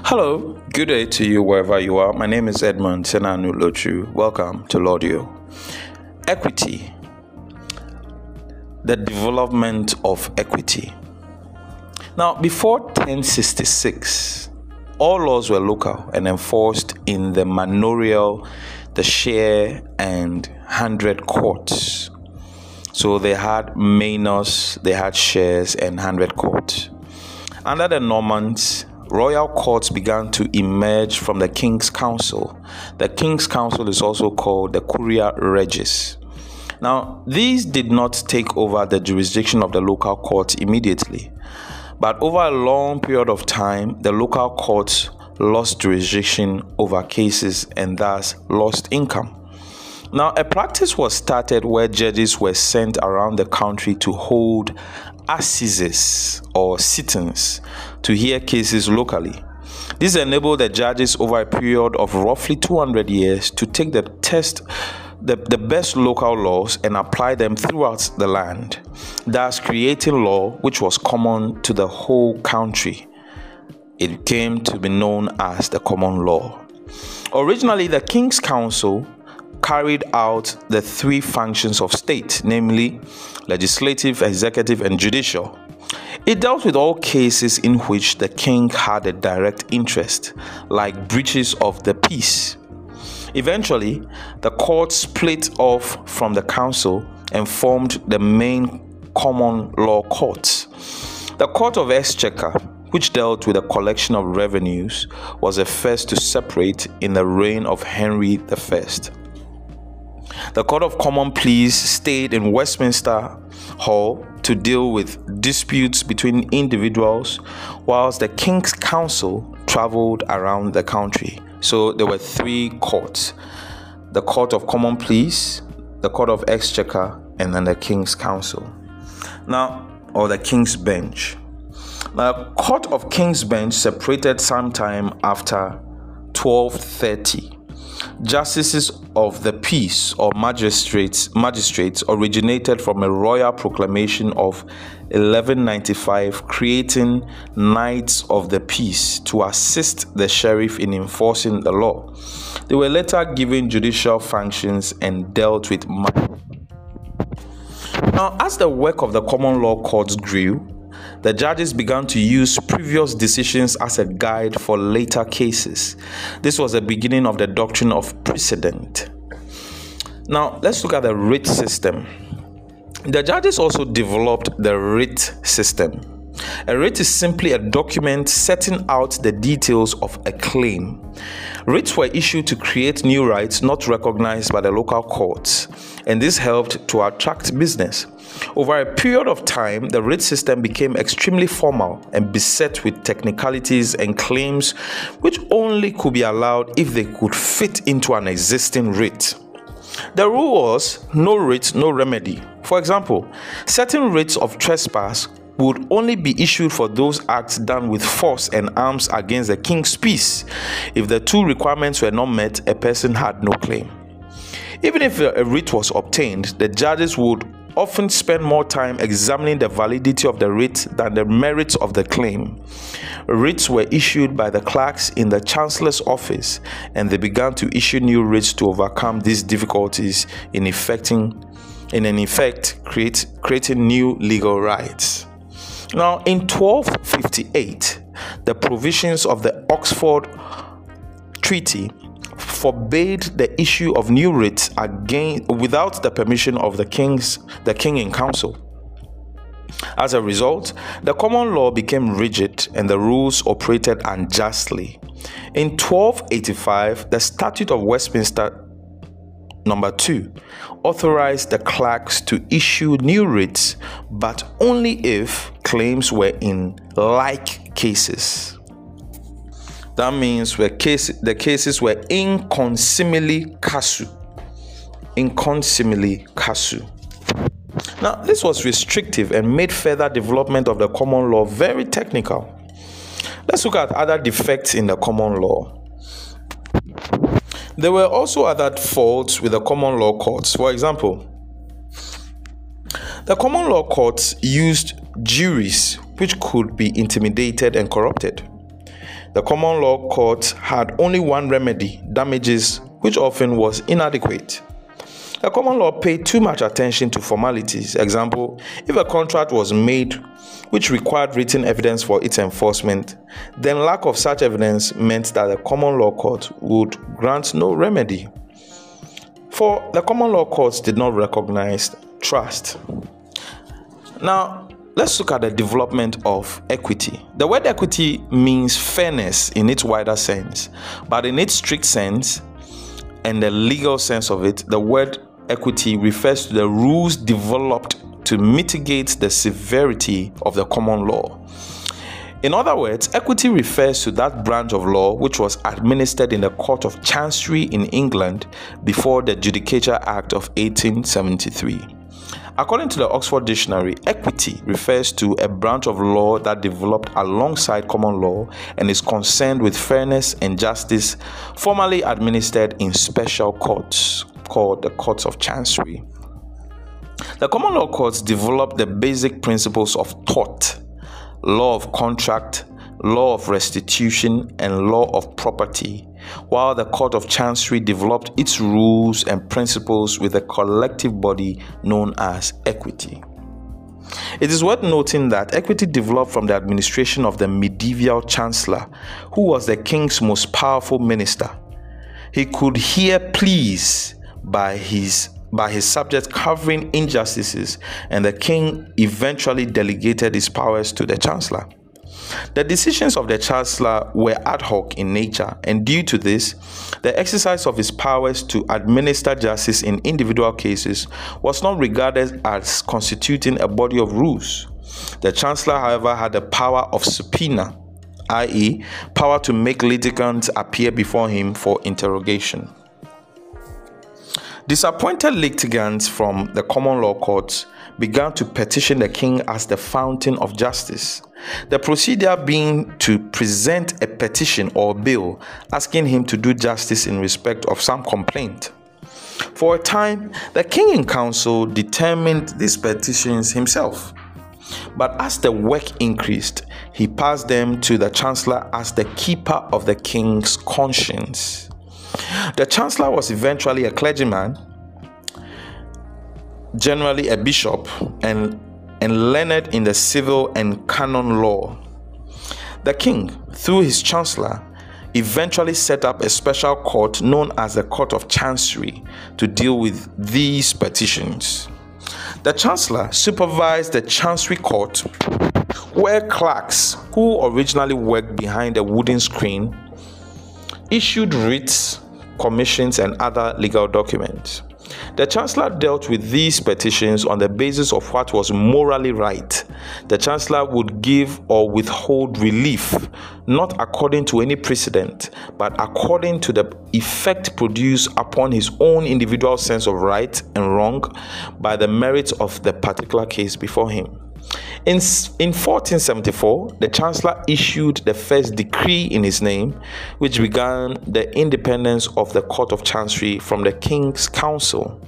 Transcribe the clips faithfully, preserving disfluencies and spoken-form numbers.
Hello, good day to you wherever you are. My name is Edmund Senanu Lochu. Welcome to Laudio. Equity. The development of equity. Now, before ten sixty-six, all laws were local and enforced in the manorial, the share, and hundred courts. So they had manors, they had shares, and hundred courts. Under the Normans, royal courts began to emerge from the King's Council. The King's Council is also called the Curia Regis. Now, these did not take over the jurisdiction of the local courts immediately, but over a long period of time, the local courts lost jurisdiction over cases and thus lost income. Now, a practice was started where judges were sent around the country to hold assizes or sit-ins to hear cases locally. This enabled the judges over a period of roughly two hundred years to take the test the, the best local laws and apply them throughout the land, thus creating law which was common to the whole country. It came to be known as the common law. Originally, the King's Council carried out the three functions of state, namely legislative, executive, and judicial. It dealt with all cases in which the king had a direct interest, like breaches of the peace. Eventually, the court split off from the council and formed the main common law courts. The Court of Exchequer, which dealt with the collection of revenues, was the first to separate in the reign of Henry the First. The Court of Common Pleas stayed in Westminster Hall to deal with disputes between individuals, whilst the King's Council traveled around the country. So there were three courts: the Court of Common Pleas, the Court of Exchequer, and then the King's Council. Now, or the King's Bench. The Court of King's Bench separated sometime after twelve thirty. Justices of the peace or magistrates magistrates originated from a royal proclamation of eleven ninety-five, creating Knights of the Peace to assist the sheriff in enforcing the law. They were later given judicial functions and dealt with money. Now, as the work of the common law courts grew, the judges began to use previous decisions as a guide for later cases. This was the beginning of the doctrine of precedent. Now, let's look at the writ system. The judges also developed the writ system. A writ is simply a document setting out the details of a claim. Writs were issued to create new rights not recognized by the local courts, and this helped to attract business. Over a period of time, the writ system became extremely formal and beset with technicalities and claims which only could be allowed if they could fit into an existing writ. The rule was no writ, no remedy. For example, certain writs of trespass would only be issued for those acts done with force and arms against the king's peace. If the two requirements were not met, a person had no claim. Even if a writ was obtained, the judges would often spend more time examining the validity of the writ than the merits of the claim. Writs were issued by the clerks in the chancellor's office, and they began to issue new writs to overcome these difficulties in effecting, in an effect, create, creating new legal rights. Now, in twelve fifty-eight, the provisions of the Oxford Treaty forbade the issue of new writs again without the permission of the king's the king in council. As a result, the common law became rigid and the rules operated unjustly. In twelve eighty-five, the Statute of Westminster Number two authorized the clerks to issue new writs, but only if claims were in like cases. That means where case, the cases were in consimili casu. In consimili casu. Now, this was restrictive and made further development of the common law very technical. Let's look at other defects in the common law. There were also other faults with the common law courts. For example, the common law courts used juries which could be intimidated and corrupted. The common law courts had only one remedy, damages, which often was inadequate. The common law paid too much attention to formalities. Example, if a contract was made which required written evidence for its enforcement, then lack of such evidence meant that the common law court would grant no remedy. For the common law courts did not recognize trust. Now, let's look at the development of equity. The word equity means fairness in its wider sense, but in its strict sense and the legal sense of it, the word equity refers to the rules developed to mitigate the severity of the common law. In other words, equity refers to that branch of law which was administered in the Court of Chancery in England before the Judicature Act of eighteen seventy-three. According to the Oxford Dictionary, equity refers to a branch of law that developed alongside common law and is concerned with fairness and justice, formally administered in special courts called the Courts of Chancery. The common law courts developed the basic principles of tort, law of contract, law of restitution, and law of property, while the Court of Chancery developed its rules and principles with a collective body known as equity. It is worth noting that equity developed from the administration of the medieval chancellor, who was the king's most powerful minister. He could hear pleas by his by his subjects covering injustices, and the king eventually delegated his powers to the chancellor. The decisions of the chancellor were ad hoc in nature, and due to this, the exercise of his powers to administer justice in individual cases was not regarded as constituting a body of rules. The chancellor, however, had the power of subpoena, that is, power to make litigants appear before him for interrogation. Disappointed litigants from the common law courts began to petition the king as the fountain of justice, the procedure being to present a petition or bill asking him to do justice in respect of some complaint. For a time, the king in council determined these petitions himself, but as the work increased, he passed them to the chancellor as the keeper of the king's conscience. The chancellor was eventually a clergyman, generally a bishop, and, and learned in the civil and canon law. The king, through his chancellor, eventually set up a special court known as the Court of Chancery to deal with these petitions. The chancellor supervised the chancery court, where clerks who originally worked behind a wooden screen issued writs, commissions, and other legal documents. The chancellor dealt with these petitions on the basis of what was morally right. The chancellor would give or withhold relief, not according to any precedent, but according to the effect produced upon his own individual sense of right and wrong by the merits of the particular case before him. In, in fourteen seventy-four, the chancellor issued the first decree in his name, which began the independence of the Court of Chancery from the King's Council.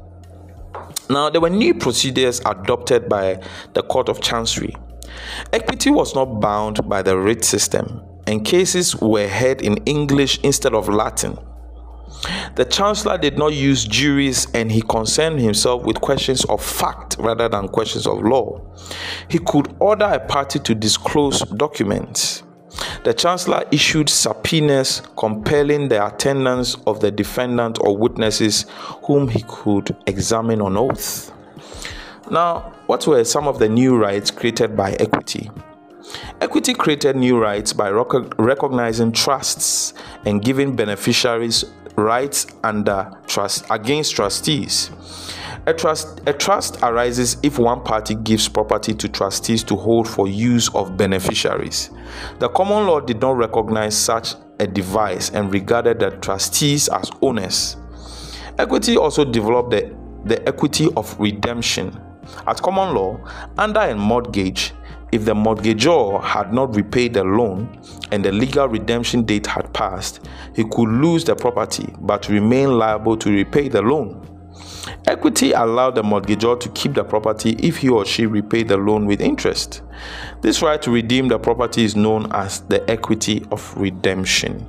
Now, there were new procedures adopted by the Court of Chancery. Equity was not bound by the writ system, and cases were heard in English instead of Latin. The chancellor did not use juries, and he concerned himself with questions of fact rather than questions of law. He could order a party to disclose documents. The chancellor issued subpoenas compelling the attendance of the defendant or witnesses whom he could examine on oath. Now, what were some of the new rights created by equity? Equity created new rights by rec- recognizing trusts and giving beneficiaries rights under trust against trustees. A trust, a trust arises if one party gives property to trustees to hold for use of beneficiaries. The common law did not recognize such a device and regarded the trustees as owners. Equity also developed the, the equity of redemption. At common law, under a mortgage, if the mortgagor had not repaid the loan and the legal redemption date had passed, he could lose the property but remain liable to repay the loan. Equity allowed the mortgagor to keep the property if he or she repaid the loan with interest. This right to redeem the property is known as the equity of redemption.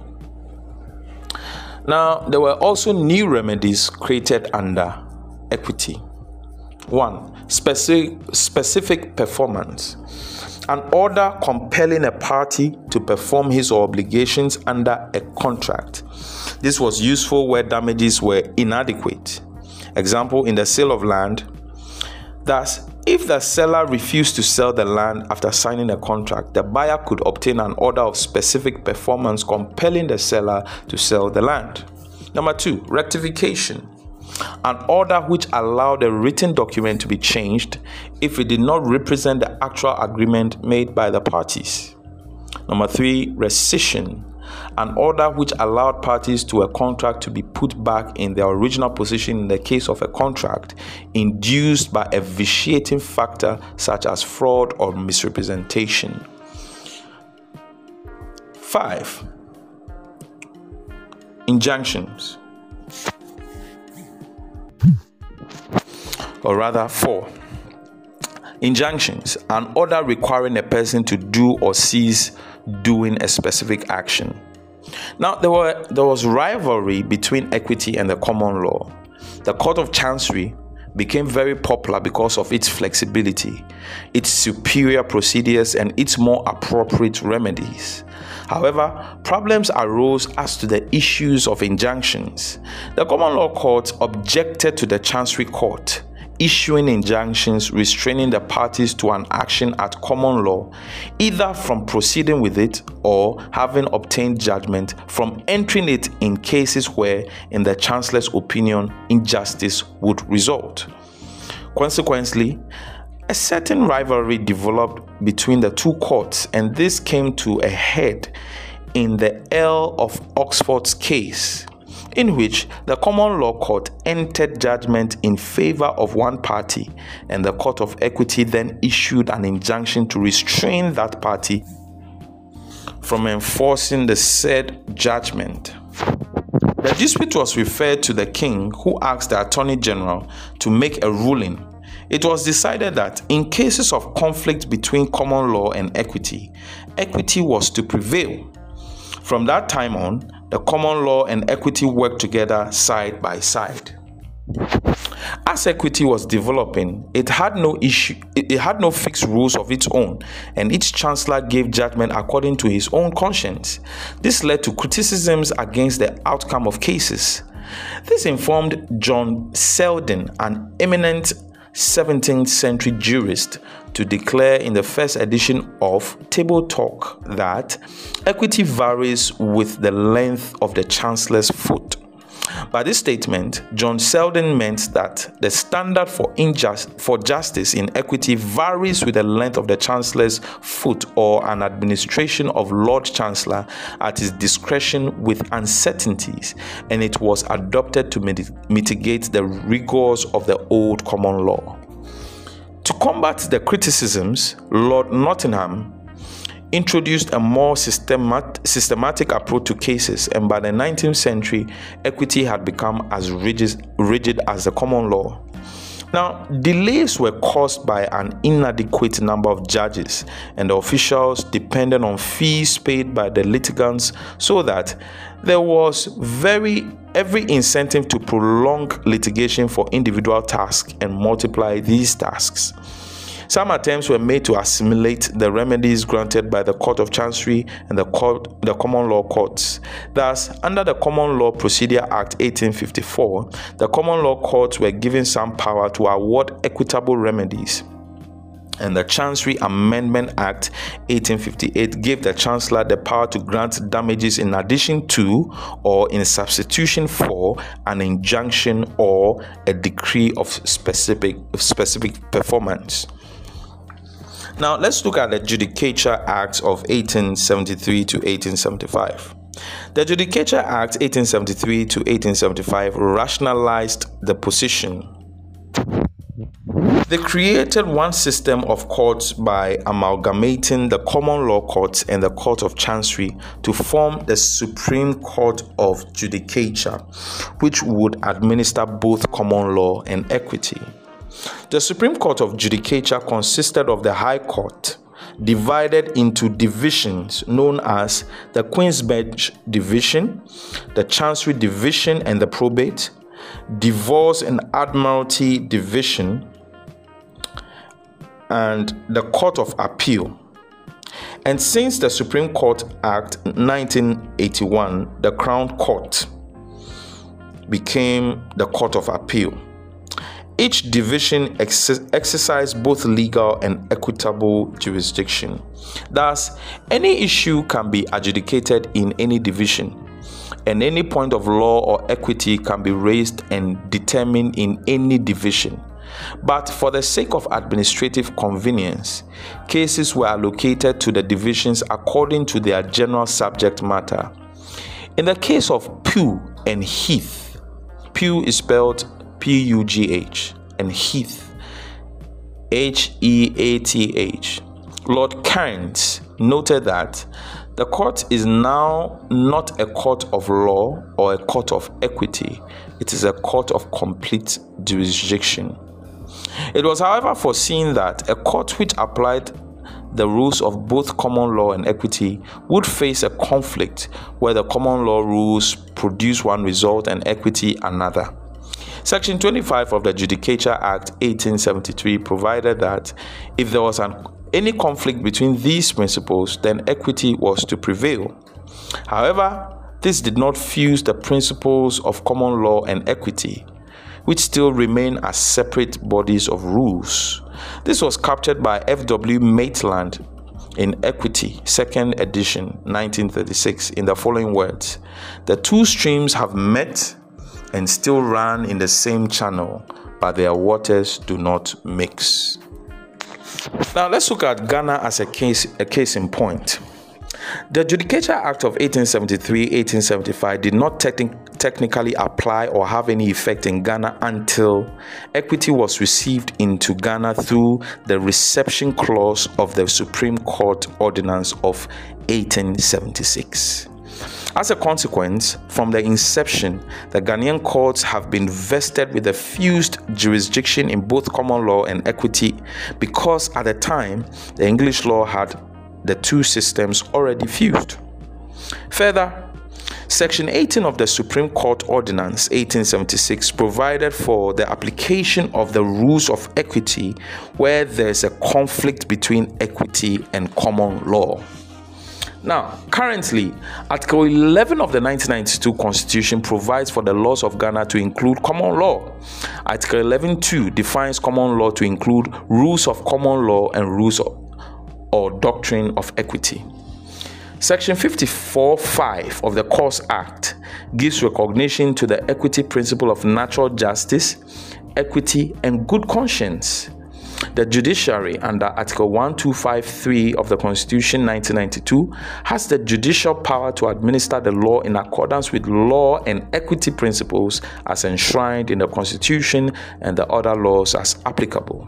Now, there were also new remedies created under equity. One, specific, specific performance. An order compelling a party to perform his or obligations under a contract. This was useful where damages were inadequate. Example, in the sale of land. Thus, if the seller refused to sell the land after signing a contract, the buyer could obtain an order of specific performance compelling the seller to sell the land. Number two, rectification. An order which allowed a written document to be changed if it did not represent the actual agreement made by the parties. Number three, rescission. An order which allowed parties to a contract to be put back in their original position in the case of a contract induced by a vitiating factor such as fraud or misrepresentation. Five, injunctions. Or rather, four. Injunctions, an order requiring a person to do or cease doing a specific action. Now, there were there was rivalry between equity and the common law. The Court of Chancery became very popular because of its flexibility, its superior procedures, and its more appropriate remedies. However, problems arose as to the issues of injunctions. The common law court objected to the Chancery Court issuing injunctions restraining the parties to an action at common law, either from proceeding with it or, having obtained judgment, from entering it in cases where, in the Chancellor's opinion, injustice would result. Consequently, a certain rivalry developed between the two courts, and this came to a head in the Earl of Oxford's case, in which the common law court entered judgment in favor of one party, and the Court of Equity then issued an injunction to restrain that party from enforcing the said judgment. The dispute was referred to the King, who asked the Attorney General to make a ruling. It was decided that in cases of conflict between common law and equity, equity was to prevail. From that time on, the common law and equity worked together side by side. As equity was developing, it had no issue, it had no fixed rules of its own, and each chancellor gave judgment according to his own conscience. This led to criticisms against the outcome of cases. This informed John Selden, an eminent seventeenth century jurist, to declare in the first edition of Table Talk that equity varies with the length of the chancellor's foot. By this statement, John Selden meant that the standard for injust for justice in equity varies with the length of the chancellor's foot, or an administration of Lord Chancellor at his discretion with uncertainties, and it was adopted to mit- mitigate the rigors of the old common law. To combat the criticisms, Lord Nottingham introduced a more systemat- systematic approach to cases, and by the nineteenth century, equity had become as rigid, rigid as the common law. Now, delays were caused by an inadequate number of judges, and the officials depended on fees paid by the litigants, so that there was very every incentive to prolong litigation for individual tasks and multiply these tasks. Some attempts were made to assimilate the remedies granted by the Court of Chancery and the, court, the Common Law Courts. Thus, under the Common Law Procedure Act eighteen fifty-four, the Common Law Courts were given some power to award equitable remedies, and the Chancery Amendment Act eighteen fifty-eight gave the Chancellor the power to grant damages in addition to or in substitution for an injunction or a decree of specific, of specific performance. Now, let's look at the Judicature Acts of eighteen seventy-three to eighteen seventy-five. The Judicature Act eighteen seventy-three to eighteen seventy-five rationalized the position. They created one system of courts by amalgamating the common law courts and the Court of Chancery to form the Supreme Court of Judicature, which would administer both common law and equity. The Supreme Court of Judicature consisted of the High Court, divided into divisions known as the Queen's Bench Division, the Chancery Division and the Probate, Divorce and Admiralty Division, and the Court of Appeal. And since the Supreme Court Act nineteen eighty-one, the Crown Court became the Court of Appeal. Each division ex- exercised both legal and equitable jurisdiction. Thus, any issue can be adjudicated in any division, and any point of law or equity can be raised and determined in any division. But for the sake of administrative convenience, cases were allocated to the divisions according to their general subject matter. In the case of Pugh and Heath, Pugh is spelled P U G H, and Heath, H E A T H, Lord Cairns noted that the court is now not a court of law or a court of equity. It is a court of complete jurisdiction. It was, however, foreseen that a court which applied the rules of both common law and equity would face a conflict where the common law rules produce one result and equity another. Section twenty-five of the Judicature Act eighteen seventy-three provided that if there was an, any conflict between these principles, then equity was to prevail. However, this did not fuse the principles of common law and equity, which still remain as separate bodies of rules. This was captured by F W Maitland in Equity, second edition, nineteen thirty-six, in the following words: "The two streams have met and still run in the same channel, but their waters do not mix." Now let's look at Ghana as a case, a case in point. The Judicature Act of eighteen seventy-three to eighteen seventy-five did not techni- technically apply or have any effect in Ghana until equity was received into Ghana through the reception clause of the Supreme Court Ordinance of eighteen seventy-six. As a consequence, from the inception, the Ghanaian courts have been vested with a fused jurisdiction in both common law and equity because at the time, the English law had the two systems already fused. Further, Section eighteen of the Supreme Court Ordinance eighteen seventy-six provided for the application of the rules of equity where there is a conflict between equity and common law. Now, currently, Article eleven of the nineteen ninety-two Constitution provides for the laws of Ghana to include common law. Article eleven point two defines common law to include rules of common law and rules of, or doctrine of equity. Section fifty-four point five of the Courts Act gives recognition to the equity principle of natural justice, equity, and good conscience. The judiciary, under Article twelve fifty-three of the Constitution nineteen ninety-two, has the judicial power to administer the law in accordance with law and equity principles as enshrined in the Constitution and the other laws as applicable.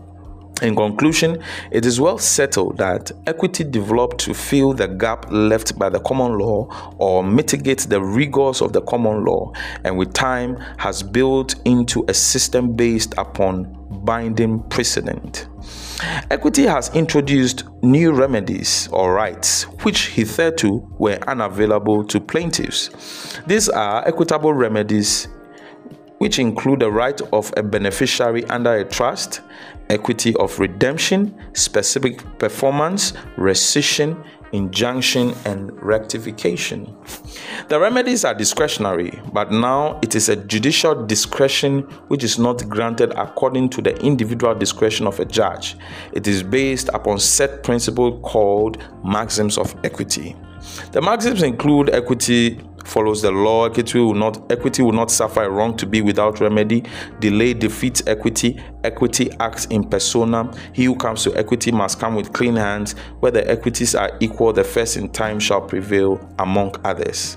In conclusion, it is well settled that equity developed to fill the gap left by the common law or mitigate the rigors of the common law, and with time has built into a system based upon binding precedent. Equity has introduced new remedies or rights which hitherto were unavailable to plaintiffs. These are equitable remedies which include the right of a beneficiary under a trust, equity of redemption, specific performance, rescission, injunction, and rectification. The remedies are discretionary, but now it is a judicial discretion which is not granted according to the individual discretion of a judge. It is based upon set principle called maxims of equity. The maxims include equity follows the law, equity will not equity will not suffer a wrong to be without remedy, delay defeats equity, equity acts in personam, he who comes to equity must come with clean hands, where the equities are equal, the first in time shall prevail, among others.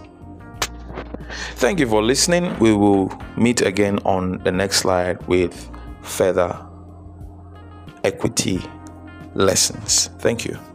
Thank you for listening. We will meet again on the next slide with further equity lessons. Thank you.